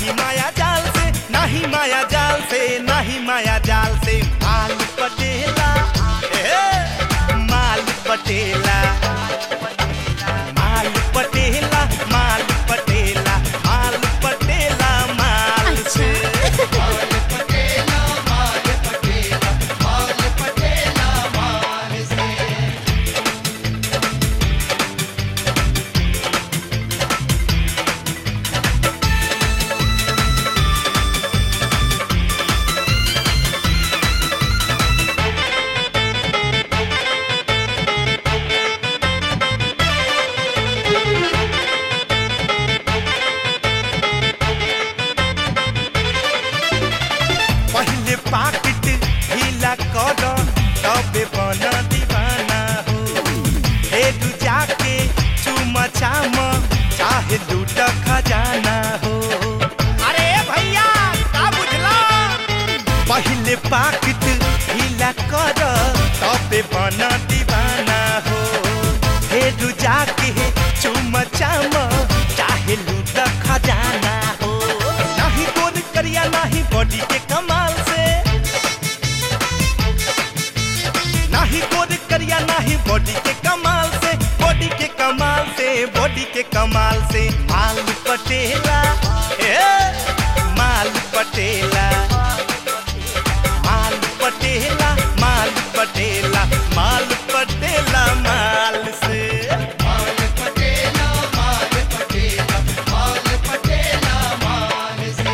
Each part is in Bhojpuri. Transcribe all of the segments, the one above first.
नहीं माया जाल से, नहीं माया जाल से, नहीं माया जाल से माल पटेला, माल पटेला, माल पटेला, माल पटेला, माल पटेला माल से। माल पटेला, माल पटेला, माल पटेला माल से। पहले पाकिट ढीला कर तबे बना दीवाना हो, हेड जाके चुमा चाम चाहे लूट खजाना हो। अरे भैया का बुझला, पहले पाकिट ढीला कर तबे बना दीवाना हो, हेड जाके चुमा चाम चाहे लूट खजाना हो। नहीं गोर करिया नहीं बॉडी के कमाल से, नहीं गोर करिया नहीं बॉडी के कमाल से, बॉडी के कमाल से, बॉडी के कमाल से माल पटेला, माल पटेला, माल पटेला, माल पटेला, माल पटेला माल से। माल पटेला, माल पटेला, माल पटेला माल से।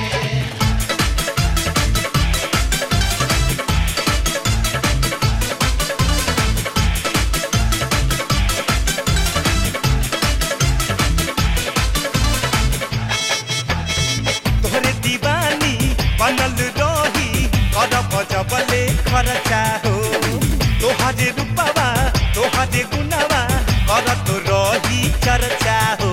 तोहरे दीवानी बनल रही करब जबले खर्चा हो, तोहरे रूपवा तोहरे गुनावा करत रही चर्चा हो।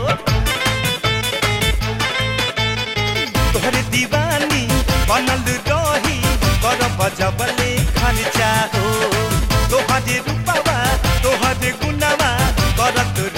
तोहरे दीवानी बनल रही करब जबले खर्चा हो, तोहरे रूपवा तोहरे गुनावा करत